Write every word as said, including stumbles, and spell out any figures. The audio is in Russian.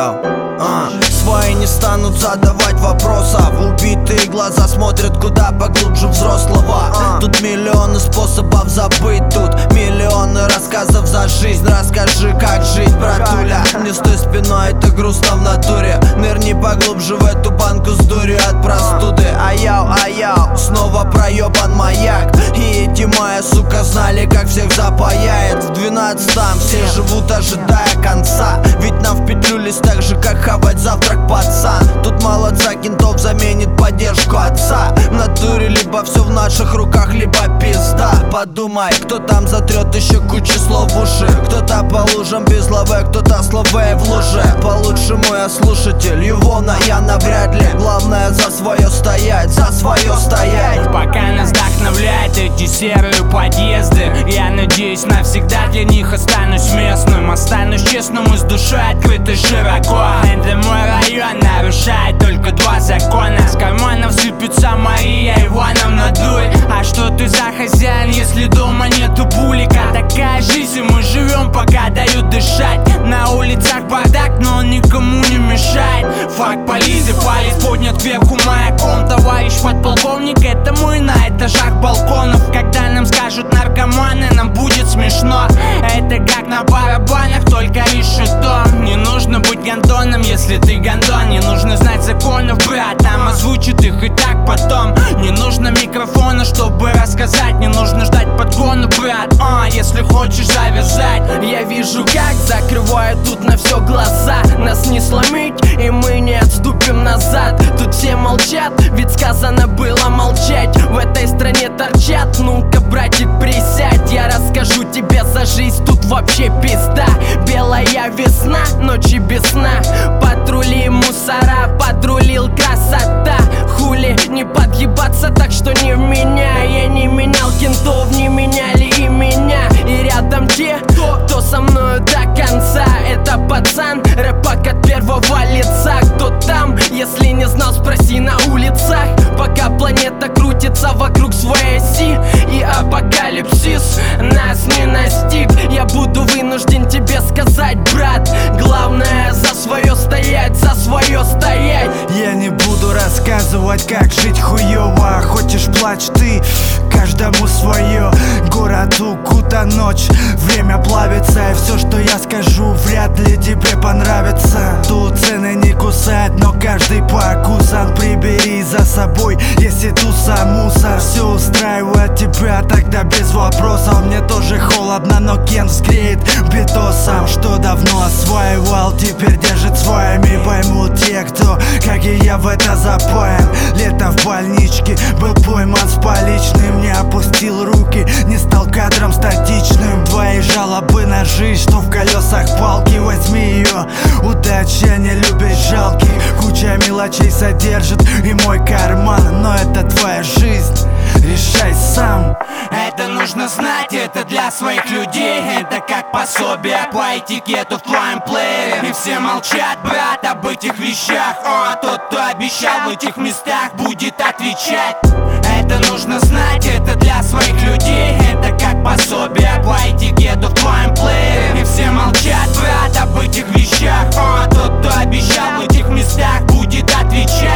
Йоу, а, свои не станут задавать вопросов. Убитые глаза смотрят куда поглубже взрослого. а, Тут миллионы способов забыть, тут миллионы рассказов за жизнь. Расскажи, как жить, братуля. Не стой спиной, это грустно в натуре. Нырни поглубже в эту банку с дурью от простуды. Аяу, аяу, снова проебан маяк. И эти мои, сука, знали, как всех запаяет. В двенадцатом все живут, ожидая конца. Ведь нам в петлю лезть так же, как хавать завтрак, пацан. Тут молодца кентов заменит поддержку отца. В натуре либо все в наших руках, либо пизда. Подумай, кто там затрет еще кучу слов в уши. Кто-то по лужам без лавы, кто-то слабее в луже. По-лучшему я слушатель, его на я навряд ли. Главное за свое стоять, за свое стоять. Пока нас вдохновляют эти серые подъезды, я надеюсь навсегда для них останусь местным. Останусь честным и с душой открытой широко. Это мой район, нарушает только два закона. С карманов сыпется Мария Ивановна дуй. А что ты за хозяин, если дома нету пулика? Такая жизнь, и мы живем, пока дают дышать. На улицах бардак, но он никому не мешает. Факт полиции, палец поднят кверху маяком. Товарищ подполковник, это мы на этажах балконов. Когда нам скажут наркоманы, нам будет смешно. Это как на барабанах, только решето. Не нужно быть гондоном, если ты гондон. Не нужно знать законов, брат, нам озвучат их и так потом. Не нужно микрофона, чтобы рассказать. Не нужно ждать подгону, брат, а, если хочешь завязать. Я вижу, как закрывают тут на все глаза. Нас не сломить, и мы не отступим назад. Тут все молчат, ведь сказано было молчать. В этой стране торчат, ну-ка, братик, присядь. Я расскажу тебе за жизнь, тут вообще пизда. Белая весна, ночи без сна. Патрули мусора, подрулил красота. Хули не подъебаться, так что не в меня. Я не менял кентов, не меняли и меня. И рядом те, кто со мною до конца. Это пацан, рэпак от первого лица. Кто там, если не знал, спроси на улицах. Пока планета крутится вокруг своей оси, и апокалипсис нас не настиг. Я буду вынужден тебе сказать, брат, главное за свое стоять, за свое стоять. Я не буду рассказывать, как жить хуёво. Хочешь плачь ты, каждому свое. Город укута ночь, время плавится. И все, что я скажу, вряд ли тебе понравится. Тут цены не кусают, но каждый покусан. Прибери за собой, если туса мусор. Все устраивает тебя, тогда без вопросов. Мне тоже холодно, но Кент сгреет битосом. Что давно осваивал, теперь держит своими. Поймут те, кто, как и я, в это запаян. Лето в больничке, был пойман с поличным. Не опустил руки, не стал кадром статичным. Твои жалобы на жизнь, что в колесах палки. Возьми ее, удача не любит жалких. Куча мелочей содержит и мой карман. Но это твоя жизнь, решай сам. Это нужно знать, это для своих людей. Это как пособие по этикету в твоем плеере. И все молчат, брат, об этих вещах. А тот, кто обещал в этих местах, будет отвечать. Это нужно знать, это для своих людей. Это как пособие по этикету в твоем плеере. И все молчат, брат, об этих вещах. А тот, кто обещал в этих местах, будет отвечать.